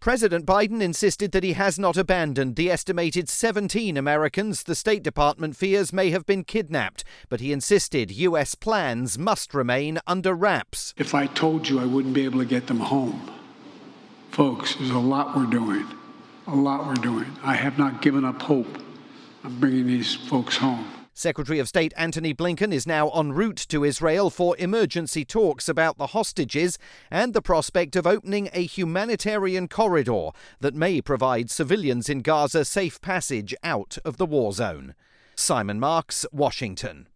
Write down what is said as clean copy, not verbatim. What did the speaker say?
President Biden insisted that he has not abandoned the estimated 17 Americans the State Department fears may have been kidnapped, but he insisted U.S. plans must remain under wraps. If I told you I wouldn't be able to get them home, folks, there's a lot we're doing. A lot we're doing. I have not given up hope of bringing these folks home. Secretary of State Antony Blinken is now en route to Israel for emergency talks about the hostages and the prospect of opening a humanitarian corridor that may provide civilians in Gaza safe passage out of the war zone. Simon Marks, Washington.